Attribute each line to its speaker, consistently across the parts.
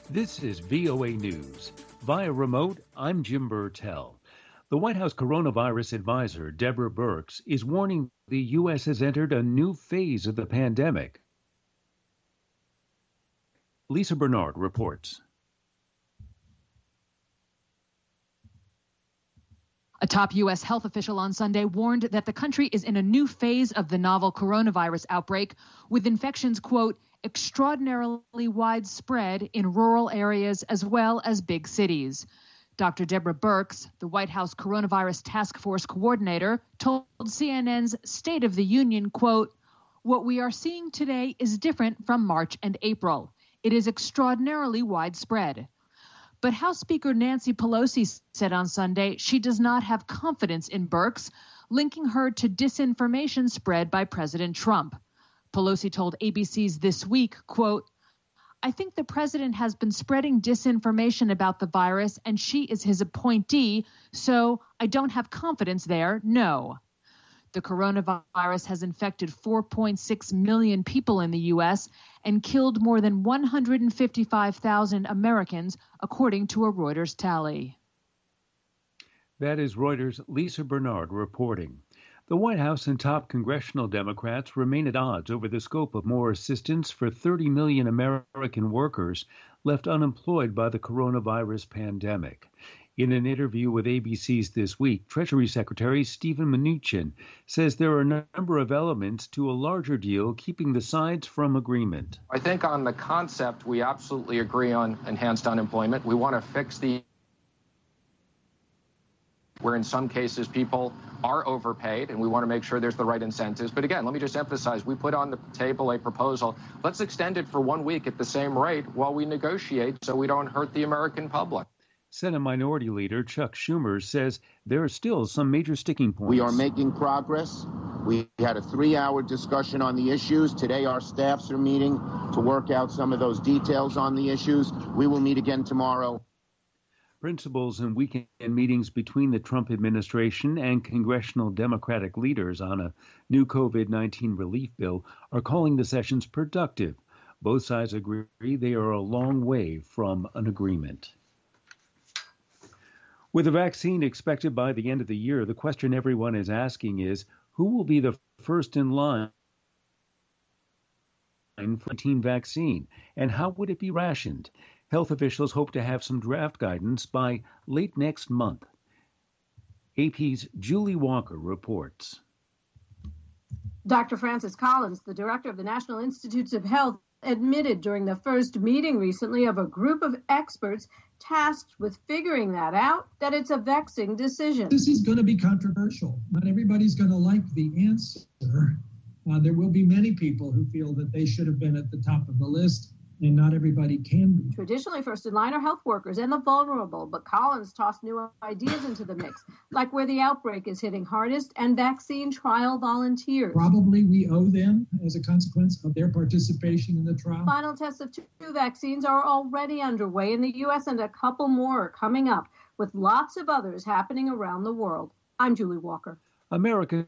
Speaker 1: This is VOA News. Via remote, I'm Jim Burtell. The White House coronavirus advisor, Deborah Birx, is warning the U.S. has entered a new phase of the pandemic. Lisa Bernard reports.
Speaker 2: A top U.S. health official on Sunday warned that the country is in a new phase of the novel coronavirus outbreak, with infections, quote, extraordinarily widespread in rural areas as well as big cities. Dr. Deborah Birx, the White House Coronavirus Task Force coordinator, told CNN's State of the Union, quote, what we are seeing today is different from March and April. It is extraordinarily widespread. But House Speaker Nancy Pelosi said on Sunday she does not have confidence in Birx, linking her to disinformation spread by President Trump. Pelosi told ABC's This Week, quote, I think the president has been spreading disinformation about the virus and she is his appointee, so I don't have confidence there, no. The coronavirus has infected 4.6 million people in the U.S. and killed more than 155,000 Americans, according to a Reuters tally.
Speaker 1: That is Reuters' Lisa Bernard reporting. The White House and top congressional Democrats remain at odds over the scope of more assistance for 30 million American workers left unemployed by the coronavirus pandemic. In an interview with ABC's This Week, Treasury Secretary Steven Mnuchin says there are a number of elements to a larger deal keeping the sides from agreement.
Speaker 3: I think on the concept, we absolutely agree on enhanced unemployment. We want to fix where in some cases people are overpaid, and we want to make sure there's the right incentives. But again, let me just emphasize, we put on the table a proposal. Let's extend it for 1 week at the same rate while we negotiate so we don't hurt the American public.
Speaker 1: Senate Minority Leader Chuck Schumer says there are still some major sticking points.
Speaker 4: We are making progress. We had a 3-hour discussion on the issues. Today our staffs are meeting to work out some of those details on the issues. We will meet again tomorrow.
Speaker 1: Principals and weekend meetings between the Trump administration and congressional Democratic leaders on a new COVID-19 relief bill are calling the sessions productive. Both sides agree they are a long way from an agreement. With a vaccine expected by the end of the year, the question everyone is asking is, who will be the first in line for a teen vaccine, and how would it be rationed? Health officials hope to have some draft guidance by late next month. AP's Julie Walker reports.
Speaker 5: Dr. Francis Collins, the director of the National Institutes of Health, admitted during the first meeting recently of a group of experts tasked with figuring that out, that it's a vexing decision.
Speaker 6: This is going to be controversial. Not everybody's going to like the answer. There will be many people who feel that they should have been at the top of the list, and not everybody can be.
Speaker 5: Traditionally, first in line are health workers and the vulnerable, but Collins tossed new ideas into the mix, like where the outbreak is hitting hardest and vaccine trial volunteers.
Speaker 6: Probably we owe them as a consequence of their participation in the trial.
Speaker 5: Final tests of 2 vaccines are already underway in the U.S. and a couple more are coming up, with lots of others happening around the world. I'm Julie Walker.
Speaker 1: America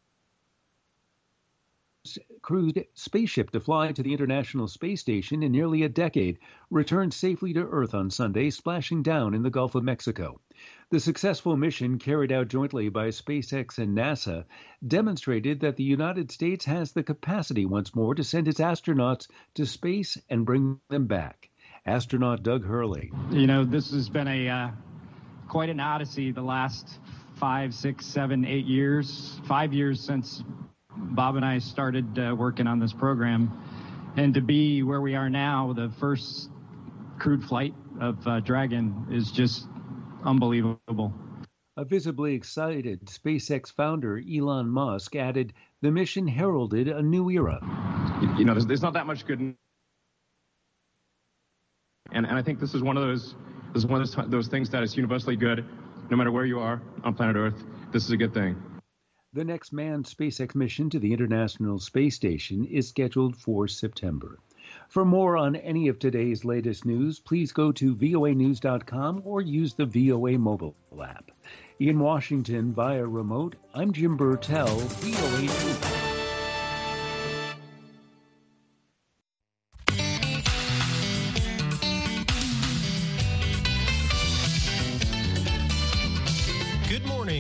Speaker 1: crewed spaceship to fly to the International Space Station in nearly a decade returned safely to Earth on Sunday, splashing down in the Gulf of Mexico. The successful mission, carried out jointly by SpaceX and NASA, demonstrated that the United States has the capacity once more to send its astronauts to space and bring them back. Astronaut Doug Hurley.
Speaker 7: You know, this has been quite an odyssey the last 5, 6, 7, 8 years, 5 years since Bob and I started working on this program, and to be where we are now, the first crewed flight of Dragon, is just unbelievable.
Speaker 1: A visibly excited SpaceX founder Elon Musk added, the mission heralded a new era.
Speaker 8: You know, there's not that much good, and I think this is one of those things that is universally good, no matter where you are on planet Earth. This is a good thing.
Speaker 1: The next manned SpaceX mission to the International Space Station is scheduled for September. For more on any of today's latest news, please go to voanews.com or use the VOA mobile app. In Washington via remote, I'm Jim Burtell, VOA News.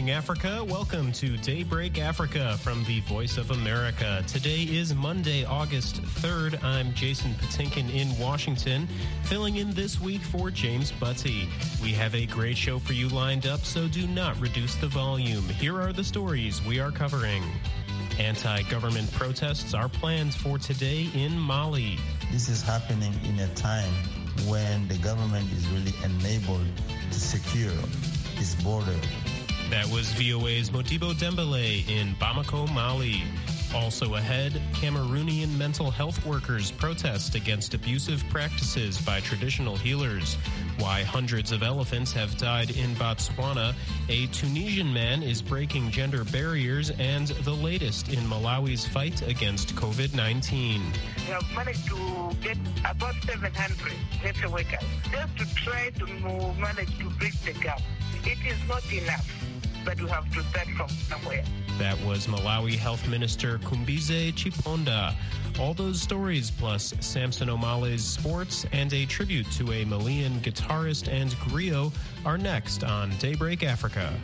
Speaker 9: morning, Africa. Welcome to Daybreak Africa from the Voice of America. Today is Monday, August 3rd. I'm Jason Patinkin in Washington, filling in this week for James Butty. We have a great show for you lined up, so do not reduce the volume. Here are the stories we are covering. Anti-government protests are planned for today in Mali.
Speaker 10: This is happening in a time when the government is really enabled to secure its border.
Speaker 9: That was VOA's Modibo Dembélé in Bamako, Mali. Also ahead, Cameroonian mental health workers protest against abusive practices by traditional healers. Why hundreds of elephants have died in Botswana. A Tunisian man is breaking gender barriers, and the latest in Malawi's fight against COVID-19.
Speaker 11: We have managed to get about 700 health workers just to try to manage to bridge the gap. It is not enough, but we have to start from somewhere.
Speaker 9: That was Malawi Health Minister Kumbize Chiponda. All those stories, plus Samson Omale's sports and a tribute to a Malian guitarist and griot, are next on Daybreak Africa.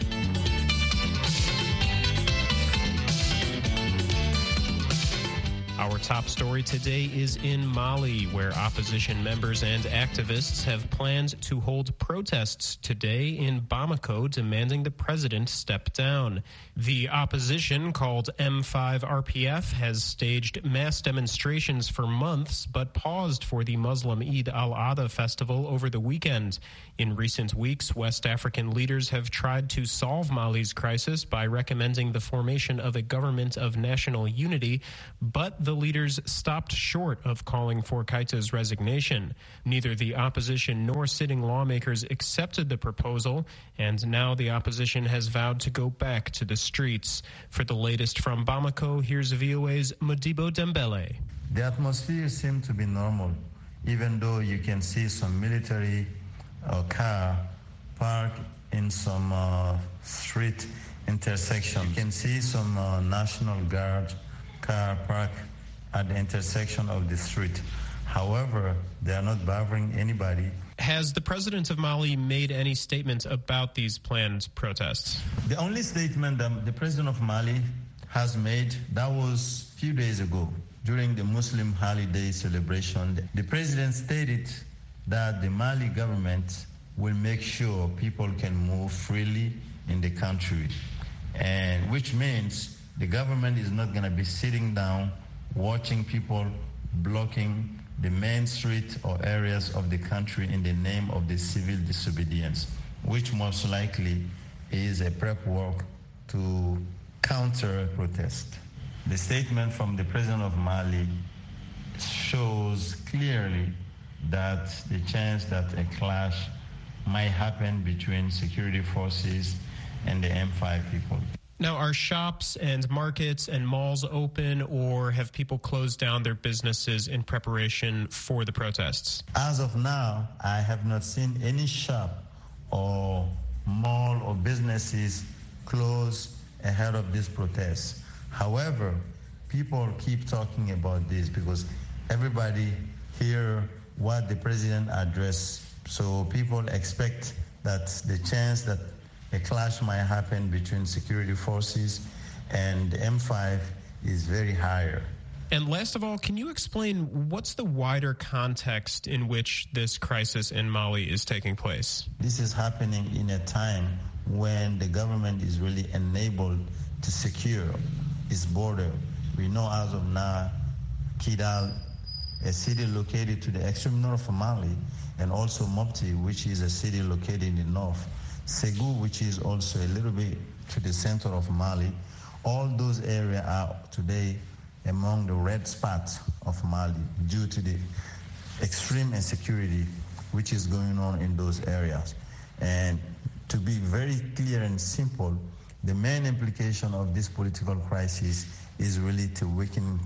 Speaker 9: Our top story today is in Mali, where opposition members and activists have planned to hold protests today in Bamako demanding the president step down. The opposition, called M5-RPF, has staged mass demonstrations for months, but paused for the Muslim Eid al-Adha festival over the weekend. In recent weeks, West African leaders have tried to solve Mali's crisis by recommending the formation of a government of national unity, but the leaders stopped short of calling for Keita's resignation. Neither the opposition nor sitting lawmakers accepted the proposal, and now the opposition has vowed to go back to the streets. For the latest from Bamako, here's VOA's Modibo Dembélé.
Speaker 10: The atmosphere seems to be normal, even though you can see some military car parked in some street intersection. You can see some National Guard car parked at the intersection of the street. However, they are not bothering anybody.
Speaker 9: Has the president of Mali made any statement about these planned protests?
Speaker 10: The only statement that the president of Mali has made, that was a few days ago during the Muslim holiday celebration. The president stated that the Mali government will make sure people can move freely in the country, and which means the government is not going to be sitting down watching people blocking the main street or areas of the country in the name of the civil disobedience, which most likely is a prep work to counter protest. The statement from the president of Mali shows clearly that the chance that a clash might happen between security forces and the M5 people.
Speaker 9: Now, are shops and markets and malls open, or have people closed down their businesses in preparation for the protests?
Speaker 10: As of now, I have not seen any shop or mall or businesses close ahead of this protest. However, people keep talking about this because everybody hear what the president addressed. So people expect that the chance that a clash might happen between security forces and M5 is very higher.
Speaker 9: And last of all, can you explain what's the wider context in which this crisis in Mali is taking place?
Speaker 10: This is happening in a time when the government is really enabled to secure its border. We know as of now, Kidal, a city located to the extreme north of Mali, and also Mopti, which is a city located in the north, Segou, which is also a little bit to the center of Mali. All those areas are today among the red spots of Mali due to the extreme insecurity which is going on in those areas. And to be very clear and simple, the main implication of this political crisis is really to weaken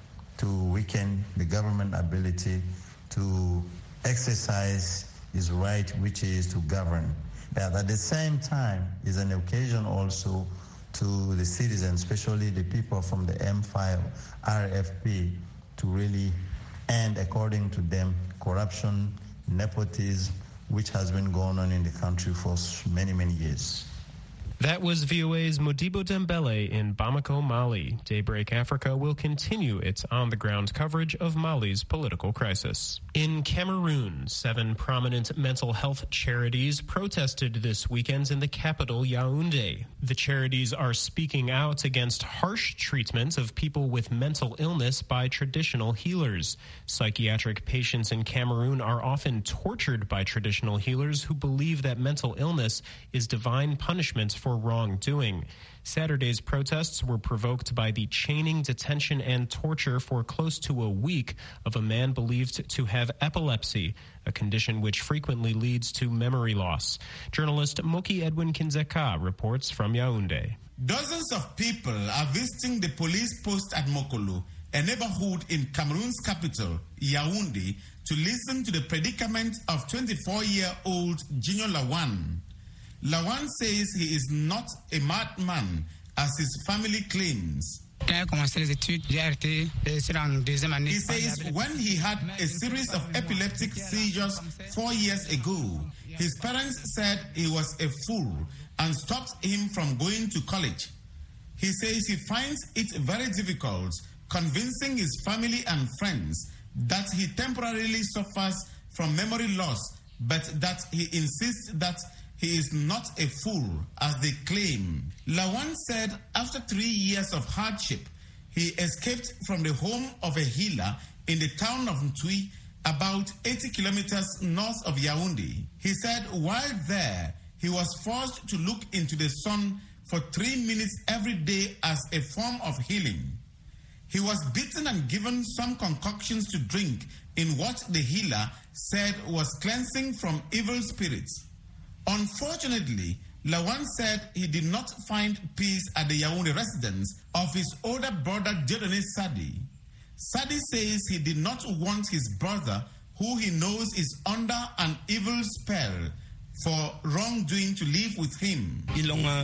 Speaker 10: the government ability to exercise its right, which is to govern. But at the same time, is an occasion also to the citizens, especially the people from the M5 RFP, to really end, according to them, corruption, nepotism, which has been going on in the country for many, many years.
Speaker 9: That was VOA's Modibo Dembele in Bamako, Mali. Daybreak Africa will continue its on-the-ground coverage of Mali's political crisis. In Cameroon, 7 prominent mental health charities protested this weekend in the capital, Yaoundé. The charities are speaking out against harsh treatment of people with mental illness by traditional healers. Psychiatric patients in Cameroon are often tortured by traditional healers who believe that mental illness is divine punishment for wrongdoing. Saturday's protests were provoked by the chaining, detention, and torture for close to a week of a man believed to have epilepsy, a condition which frequently leads to memory loss. Journalist Moki Edwin Kinzeka reports from Yaoundé.
Speaker 12: Dozens of people are visiting the police post at Mokolo, a neighborhood in Cameroon's capital, Yaoundé, to listen to the predicament of 24-year-old Junior Lawan. Lawan says he is not a madman, as his family claims. He says when he had a series of epileptic seizures 4 years ago, his parents said he was a fool and stopped him from going to college. He says he finds it very difficult convincing his family and friends that he temporarily suffers from memory loss, but that he insists that he is not a fool, as they claim. Lawan said after 3 years of hardship, he escaped from the home of a healer in the town of Ntui, about 80 kilometers north of Yaoundé. He said while there, he was forced to look into the sun for 3 minutes every day as a form of healing. He was beaten and given some concoctions to drink in what the healer said was cleansing from evil spirits. Unfortunately, Lawan said he did not find peace at the Yaoundé residence of his older brother Dieudonné Sadi. Sadi says he did not want his brother, who he knows is under an evil spell, for wrongdoing to live with him. He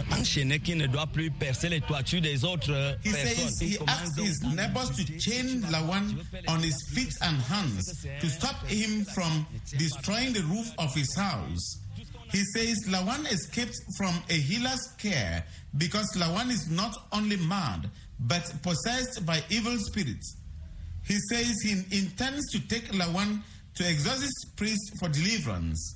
Speaker 12: says he asked his neighbors to chain Lawan on his feet and hands to stop him from destroying the roof of his house. He says Lawan escaped from a healer's care because Lawan is not only mad, but possessed by evil spirits. He says he intends to take Lawan to exorcist priest for deliverance.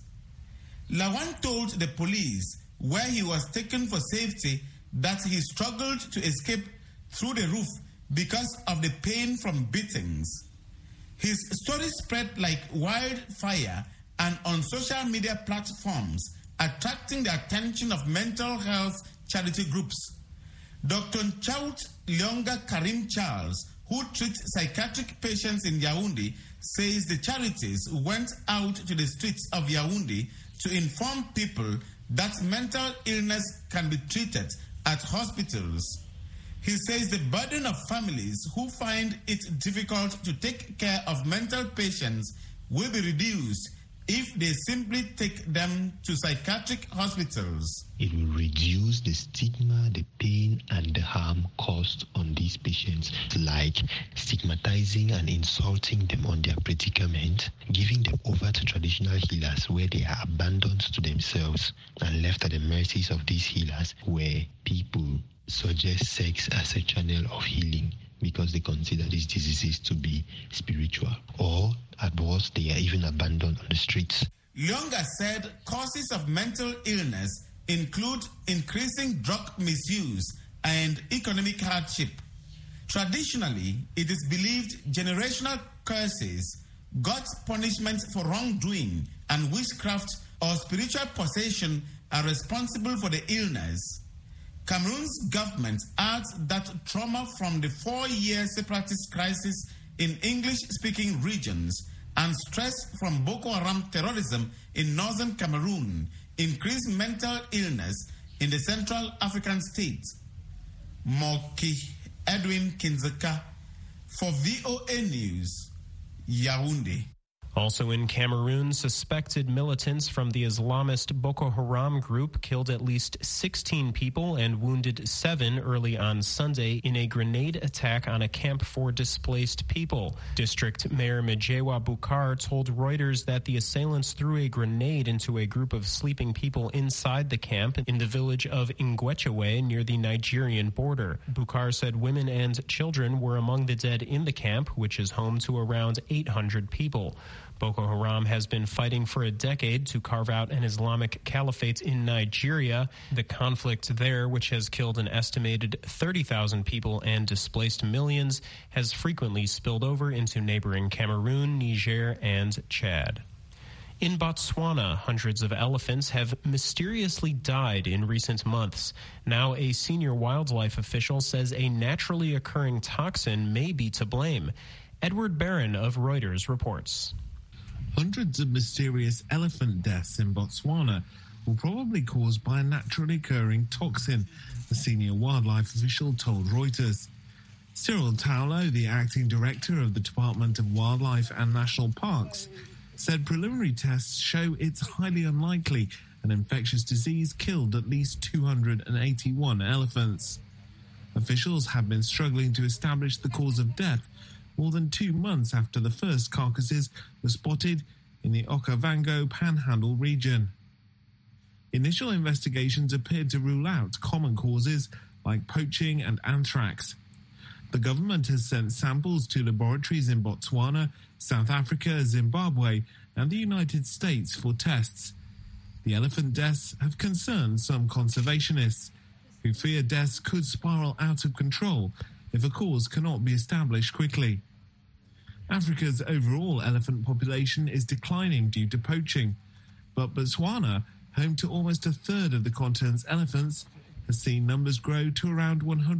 Speaker 12: Lawan told the police, where he was taken for safety, that he struggled to escape through the roof because of the pain from beatings. His story spread like wildfire and on social media platforms, attracting the attention of mental health charity groups. Dr. Nchaut Leonga Karim Charles, who treats psychiatric patients in Yaoundé, says the charities went out to the streets of Yaoundé to inform people that mental illness can be treated at hospitals. He says the burden of families who find it difficult to take care of mental patients will be reduced if they simply take them to psychiatric hospitals.
Speaker 13: It will reduce the stigma, the pain, and the harm caused on these patients, like stigmatizing and insulting them on their predicament, giving them over to traditional healers where they are abandoned to themselves and left at the mercies of these healers, where people suggest sex as a channel of healing because they consider these diseases to be spiritual, or at worst, they are even abandoned on the streets.
Speaker 12: Leonga said causes of mental illness include increasing drug misuse and economic hardship. Traditionally, it is believed generational curses, God's punishment for wrongdoing, and witchcraft or spiritual possession are responsible for the illness. Cameroon's government adds that trauma from the 4-year separatist crisis in English-speaking regions and stress from Boko Haram terrorism in northern Cameroon increased mental illness in the Central African states. Moki Edwin Kinzeka for VOA News, Yaoundé.
Speaker 9: Also in Cameroon, suspected militants from the Islamist Boko Haram group killed at least 16 people and wounded 7 early on Sunday in a grenade attack on a camp for displaced people. District Mayor Mijewa Bukar told Reuters that the assailants threw a grenade into a group of sleeping people inside the camp in the village of Ingwechewe near the Nigerian border. Bukar said women and children were among the dead in the camp, which is home to around 800 people. Boko Haram has been fighting for a decade to carve out an Islamic caliphate in Nigeria. The conflict there, which has killed an estimated 30,000 people and displaced millions, has frequently spilled over into neighboring Cameroon, Niger, and Chad. In Botswana, hundreds of elephants have mysteriously died in recent months. Now, a senior wildlife official says a naturally occurring toxin may be to blame. Edward Barron of Reuters reports.
Speaker 14: Hundreds of mysterious elephant deaths in Botswana were probably caused by a naturally occurring toxin, a senior wildlife official told Reuters. Cyril Taulo, the acting director of the Department of Wildlife and National Parks, said preliminary tests show it's highly unlikely an infectious disease killed at least 281 elephants. Officials have been struggling to establish the cause of death more than 2 months after the first carcasses were spotted in the Okavango Panhandle region. Initial investigations appeared to rule out common causes like poaching and anthrax. The government has sent samples to laboratories in Botswana, South Africa, Zimbabwe, and the United States for tests. The elephant deaths have concerned some conservationists, who fear deaths could spiral out of control if a cause cannot be established quickly. Africa's overall elephant population is declining due to poaching, but Botswana, home to almost a third of the continent's elephants, has seen numbers grow to around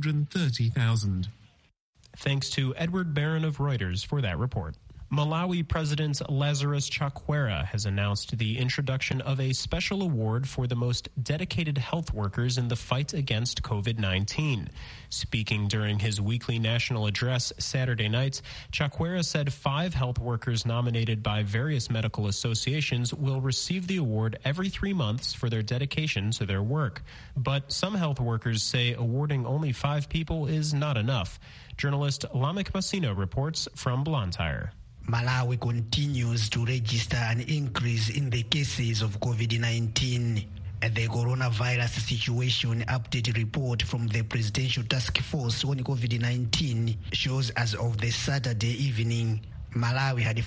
Speaker 14: 130,000.
Speaker 9: Thanks to Edward Barron of Reuters for that report. Malawi President Lazarus Chakwera has announced the introduction of a special award for the most dedicated health workers in the fight against COVID-19. Speaking during his weekly national address Saturday night, Chakwera said 5 health workers nominated by various medical associations will receive the award every 3 months for their dedication to their work. But some health workers say awarding only 5 people is not enough. Journalist Lamek Masino reports from Blantyre.
Speaker 15: Malawi continues to register an increase in the cases of COVID-19. The coronavirus situation update report from the Presidential Task Force on COVID-19 shows as of the Saturday evening, Malawi had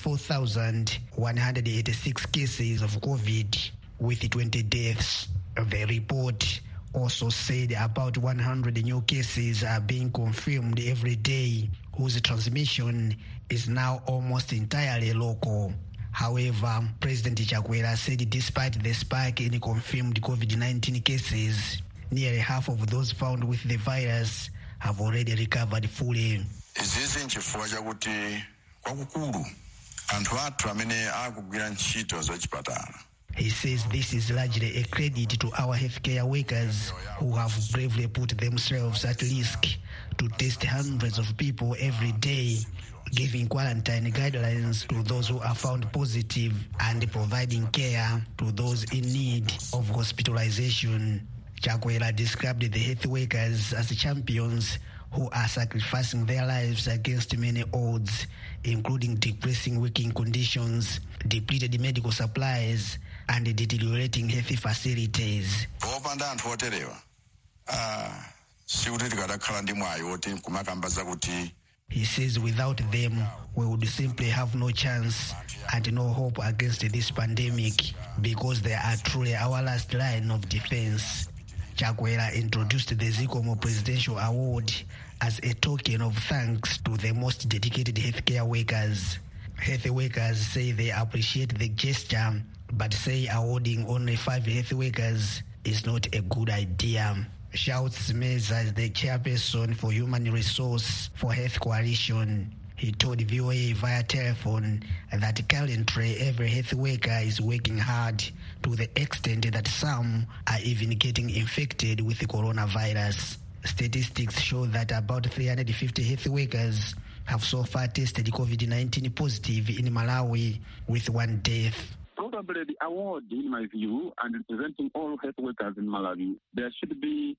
Speaker 15: 4,186 cases of COVID with 20 deaths. The report also said about 100 new cases are being confirmed every day, whose transmission is now almost entirely local. However, President Chakwera said despite the spike in confirmed COVID-19 cases, nearly half of those found with the virus have already recovered fully.
Speaker 16: Izizi nchifukwa chakuti kwakukulu anthu athu amene akugwira ntchito zachipatala.
Speaker 15: He says this is largely a credit to our healthcare workers who have bravely put themselves at risk to test hundreds of people every day, giving quarantine guidelines to those who are found positive and providing care to those in need of hospitalization. Chakwera described the health workers as champions who are sacrificing their lives against many odds, including depressing working conditions, depleted medical supplies, and deteriorating health facilities. He says without them, we would simply have no chance and no hope against this pandemic because they are truly our last line of defense. Chakwera introduced the Zikomo Presidential Award as a token of thanks to the most dedicated healthcare workers. Health workers say they appreciate the gesture, but say awarding only 5 health workers is not a good idea. Shouts Meza is the chairperson for Human Resource for Health Coalition. He told VOA via telephone that currently every health worker is working hard to the extent that some are even getting infected with the coronavirus. Statistics show that about 350 health workers have so far tested COVID-19 positive in Malawi, with 1 death.
Speaker 17: Probably the award, in my view, and representing all health workers in Malawi, there should be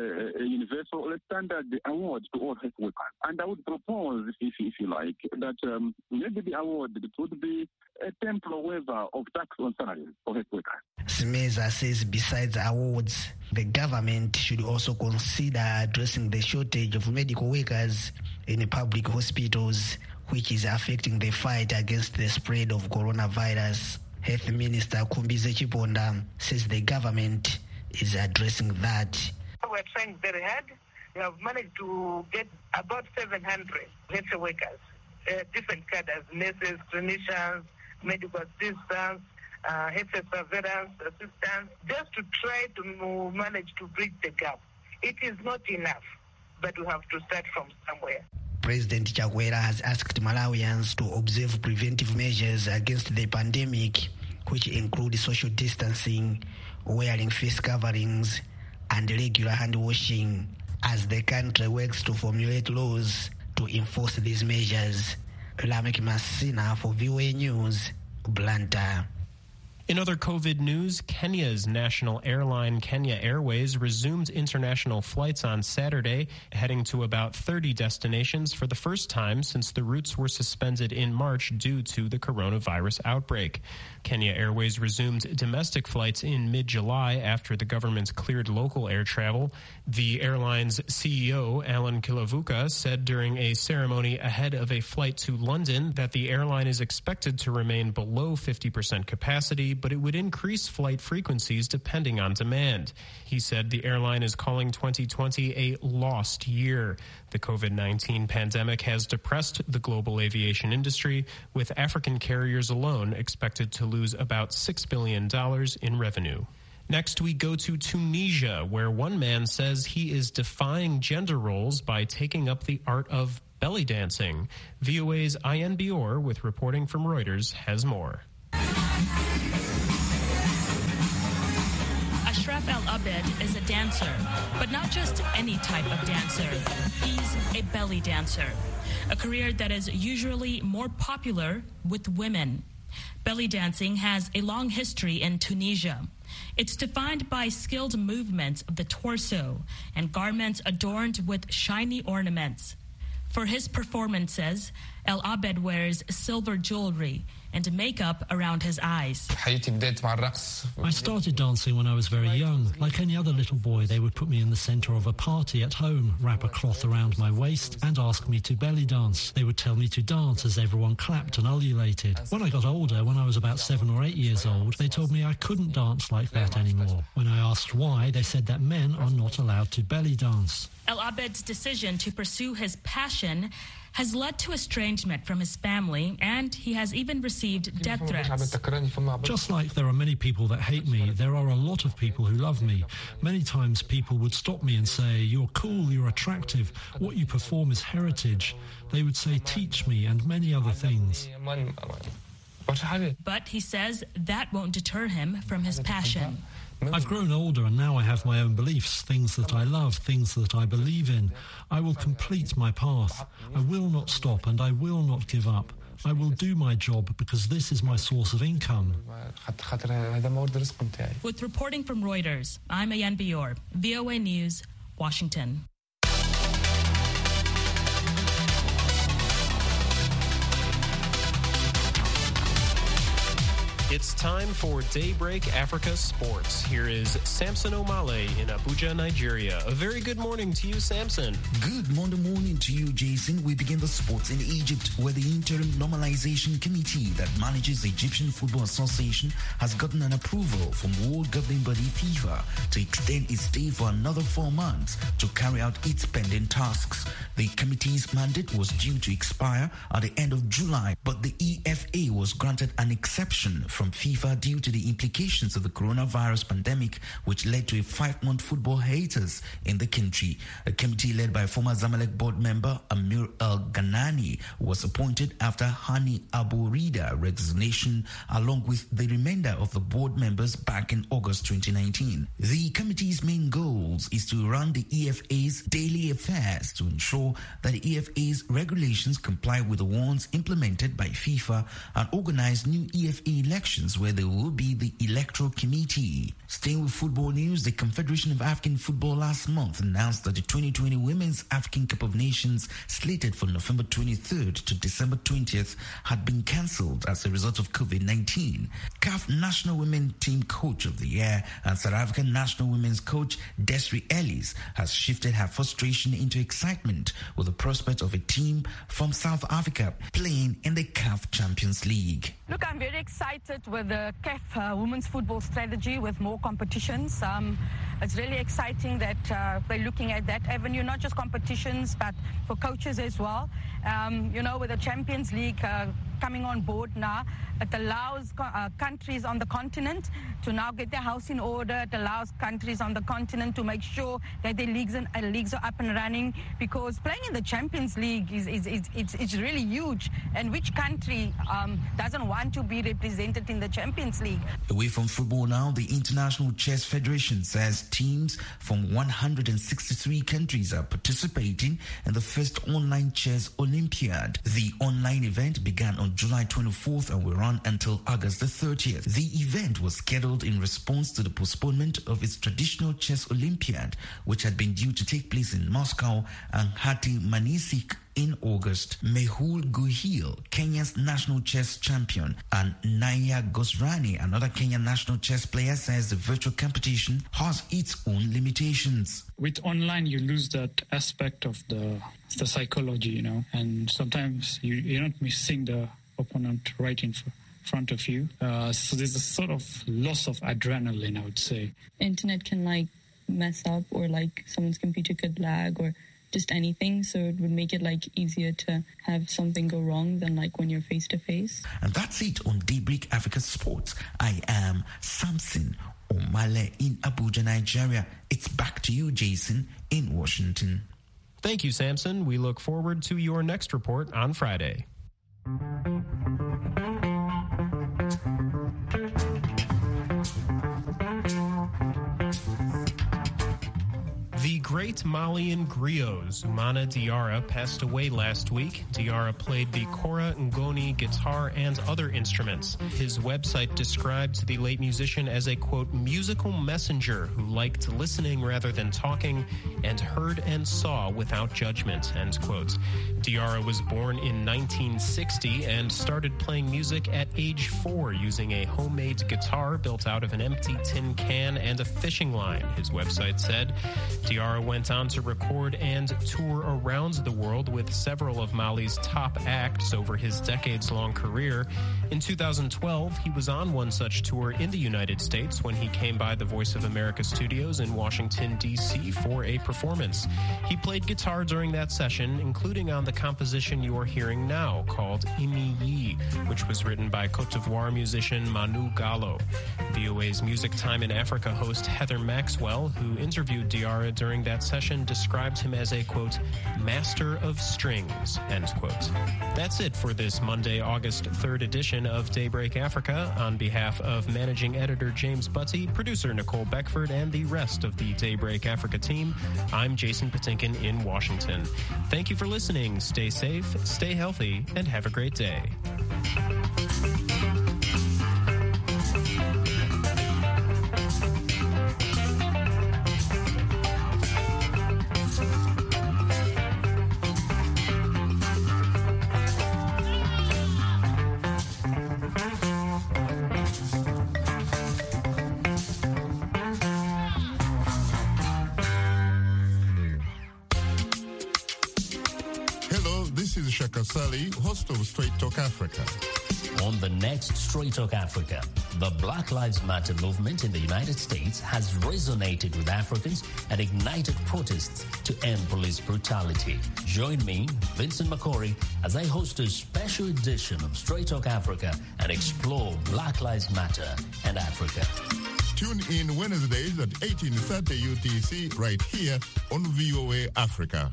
Speaker 17: a universal standard award to all health workers. And I would propose, if you like, that maybe the award would be a temporary waiver of tax on salaries for health workers.
Speaker 15: Simeza says besides awards, the government should also consider addressing the shortage of medical workers in public hospitals, which is affecting the fight against the spread of coronavirus. Health Minister Kumbize Chiponda says the government is addressing that.
Speaker 11: We're trying very hard. We have managed to get about 700 health workers, different cadres, nurses, clinicians, medical assistants, health surveillance assistants, just to try to manage to bridge the gap. It is not enough, but we have to start from somewhere.
Speaker 15: President Chakwera has asked Malawians to observe preventive measures against the pandemic, which include social distancing, wearing face coverings, and regular hand washing, as the country works to formulate laws to enforce these measures. Lamek Masina for VOA News, Blantyre.
Speaker 9: In other COVID news, Kenya's national airline, Kenya Airways, resumed international flights on Saturday, heading to about 30 destinations for the first time since the routes were suspended in March due to the coronavirus outbreak. Kenya Airways resumed domestic flights in mid-July after the government cleared local air travel. The airline's CEO, Alan Kilavuka, said during a ceremony ahead of a flight to London that the airline is expected to remain below 50% capacity, but it would increase flight frequencies depending on demand. He said the airline is calling 2020 a lost year. The COVID-19 pandemic has depressed the global aviation industry, with African carriers alone expected to lose about $6 billion in revenue. Next, we go to Tunisia, where one man says he is defying gender roles by taking up the art of belly dancing. VOA's Ayan Bior, with reporting from Reuters, has more.
Speaker 18: Ashraf Al-Abed is a dancer, but not just any type of dancer. He's a belly dancer, a career that is usually more popular with women. Belly dancing has a long history in Tunisia. It's defined by skilled movements of the torso and garments adorned with shiny ornaments. For his performances, Al-Abed wears silver jewelry and makeup around his eyes.
Speaker 19: I started dancing when I was very young. Like any other little boy, they would put me in the center of a party at home, wrap a cloth around my waist, and ask me to belly dance. They would tell me to dance as everyone clapped and ululated. When I got older, when I was about 7 or 8 years old, they told me I couldn't dance like that anymore. When I asked why, they said that men are not allowed to belly dance.
Speaker 18: Al-Abed's decision to pursue his passion has led to estrangement from his family, and he has even received death threats.
Speaker 19: Just like there are many people that hate me, there are a lot of people who love me. Many times people would stop me and say, "You're cool, you're attractive, what you perform is heritage." They would say, "Teach me," and many other things.
Speaker 18: But he says that won't deter him from his passion.
Speaker 19: I've grown older and now I have my own beliefs, things that I love, things that I believe in. I will complete my path. I will not stop and I will not give up. I will do my job because this is my source of income.
Speaker 18: With reporting from Reuters, I'm Ayan Bior, VOA News, Washington.
Speaker 9: It's time for Daybreak Africa Sports. Here is Samson Omale in Abuja, Nigeria. A very good morning to you, Samson.
Speaker 20: Good morning to you, Jason. We begin the sports in Egypt, where the Interim Normalization Committee that manages the Egyptian Football Association has gotten an approval from World Governing Body FIFA to extend its stay for another 4 months to carry out its pending tasks. The committee's mandate was due to expire at the end of July, but the EFA was granted an exception from FIFA due to the implications of the coronavirus pandemic, which led to a 5-month football hiatus in the country. A committee led by former Zamalek board member Amir El-Ghanani was appointed after Hani Abu Rida resignation, along with the remainder of the board members back in August 2019. The committee's main goals is to run the EFA's daily affairs to ensure that the EFA's regulations comply with the ones implemented by FIFA and organize new EFA elections where there will be the electoral committee. Staying with football news, the Confederation of African Football last month announced that the 2020 Women's African Cup of Nations, slated for November 23rd to December 20th, had been cancelled as a result of COVID-19. CAF National Women Team Coach of the Year and South African National Women's Coach Desiree Ellis has shifted her frustration into excitement with the prospect of a team from South Africa playing in the CAF Champions League.
Speaker 21: Look, I'm very excited with the CAF women's football strategy with more competitions. It's really exciting that they're looking at that avenue, not just competitions, but for coaches as well. With the Champions League coming on board now, it allows countries on the continent to now get their house in order. It allows countries on the continent to make sure that their leagues are up and running, because playing in the Champions League is really huge. And which country doesn't want to be represented in the Champions League?
Speaker 20: Away from football now, the International Chess Federation says teams from 163 countries are participating in the first online chess Olympiad. The online event began on July 24th and will run until August the 30th. The event was scheduled in response to the postponement of its traditional chess Olympiad, which had been due to take place in Moscow and Khaty-Mansiysk in August. Mehul Gohil, Kenya's national chess champion, and Naya Gosrani, another Kenyan national chess player, says the virtual competition has its own limitations.
Speaker 22: With online, you lose that aspect of the psychology, and sometimes you're not missing the opponent right in front of you. So there's a sort of loss of adrenaline, I would say.
Speaker 23: Internet can mess up, or someone's computer could lag, or just anything, so it would make it easier to have something go wrong than when you're face to face.
Speaker 20: And that's it on Daybreak Africa Sports. I am Samson Omale in Abuja, Nigeria. It's back to you, Jason, in Washington.
Speaker 9: Thank you, Samson. We look forward to your next report on Friday. The great Malian griot Zoumana Diarra passed away last week. Diarra played the kora, ngoni, guitar, and other instruments. His website described the late musician as a, quote, musical messenger who liked listening rather than talking and heard and saw without judgment, end quote. Diarra was born in 1960 and started playing music at age 4 using a homemade guitar built out of an empty tin can and a fishing line, his website said. Diarra went on to record and tour around the world with several of Mali's top acts over his decades-long career. In 2012, he was on one such tour in the United States when he came by the Voice of America studios in Washington, D.C. for a performance. He played guitar during that session, including on the composition you're hearing now called Imi Yi, which was written by Cote d'Ivoire musician Manu Gallo. VOA's Music Time in Africa host Heather Maxwell, who interviewed Diarra during that session, described him as a, quote, master of strings, end quote. That's it for this Monday, August 3rd edition of Daybreak Africa. On behalf of managing editor James Butty, producer Nicole Beckford, and the rest of the Daybreak Africa team, I'm Jason Patinkin in Washington. Thank you for listening. Stay safe, stay healthy, and have a great day.
Speaker 24: Shaka Sali, host of Straight Talk Africa.
Speaker 2: On the next Straight Talk Africa, the Black Lives Matter movement in the United States has resonated with Africans and ignited protests to end police brutality. Join me, Vincent Makori, as I host a special edition of Straight Talk Africa and explore Black Lives Matter and Africa.
Speaker 3: Tune in Wednesdays at 18:30 UTC right here on VOA Africa.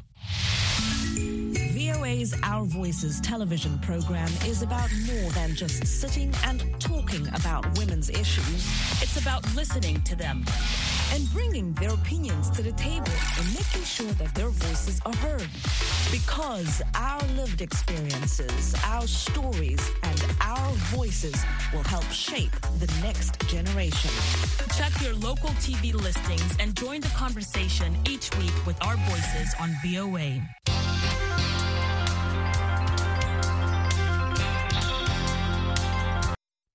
Speaker 4: VOA's Our Voices television program is about more than just sitting and talking about women's issues.
Speaker 18: It's about listening to them
Speaker 4: and bringing their opinions to the table and making sure that their voices are heard. Because our lived experiences, our stories, and our voices will help shape the next generation.
Speaker 18: Check your local TV listings and join the conversation each week with our voices on VOA.